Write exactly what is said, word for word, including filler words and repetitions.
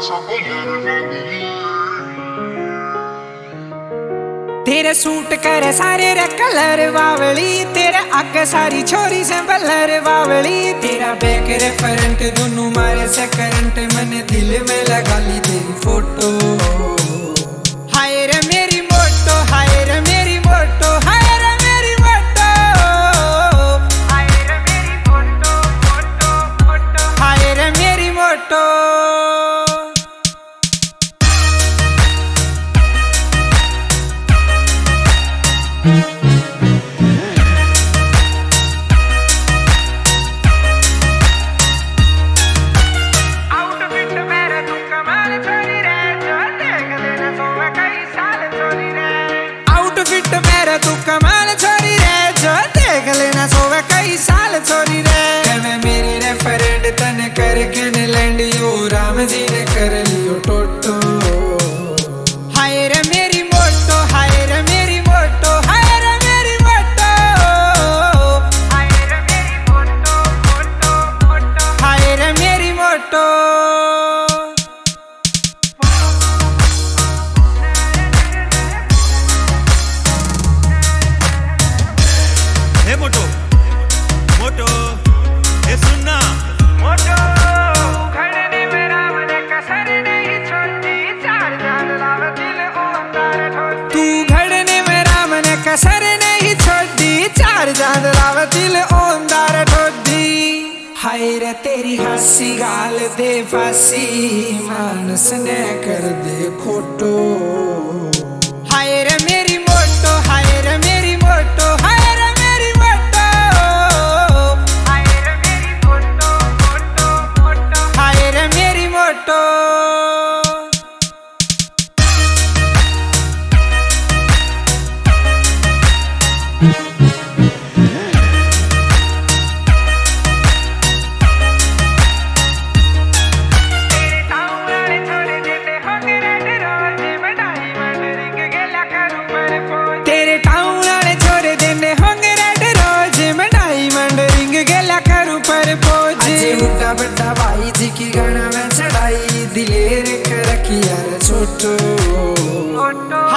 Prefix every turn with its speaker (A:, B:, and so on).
A: तेरे सूट करे सारे रे कलर बावली, तेरे आगे सारी छोरी से बलर बावली। तेरा बैक रे फ्रंट दोनों मारे से करंट, मैंने दिल में लगा ली तेरी फोटो। हाय रे मेरी मोटो, हाय रे मेरी मोटो, हाय रे मेरी मोटो, हाय रे मेरी मोटो मोटो मोटो, हाय रे मेरी मोटो। आउटफिट मेरा तू कमाल छोरी रे, जो देख लेना सोवे कई साल छोरी रे। मैं मेरी रे फ्रेंड तने करके ने लैंड यो राम जी ने कर लियो टोटो। हाय रे मेरी मोटो, हाय रे मेरी मोटो, हाय रे मेरी मोटो, हाय रे मेरी मोटो मोटो मोटो, हाय रे मेरी मोटो।
B: हे मोटो मोटो हे सुनना
A: मोटो, खड़ने में राम ने कसर नहीं छोड़ी, चार चांद लावे दिल ओंदार ठोड़ी। तू खड़ने में राम ने कसर नहीं छोड़ी, चार चांद लावे दिल ओंदार ठोड़ी। हाय रे तेरी हंसी गाल दे फांसी, मानस ने कर दे खोटो। हाय रे मेरी मोटो, हाय रे मेरी मोटो, हाय रे मेरी मोटो, हाय रे मेरी मोटो मोटो मोटो, हाय रे मेरी मोटो। तेरे टाउन वाले छोरे देने होंगे रेड रोज, मैं डायमंड रिंग गेला करूं पर पोज। आज उठा बड़ा भाई जी की गाना में चढ़ाई, दिलेर कर रखी यार छोटो।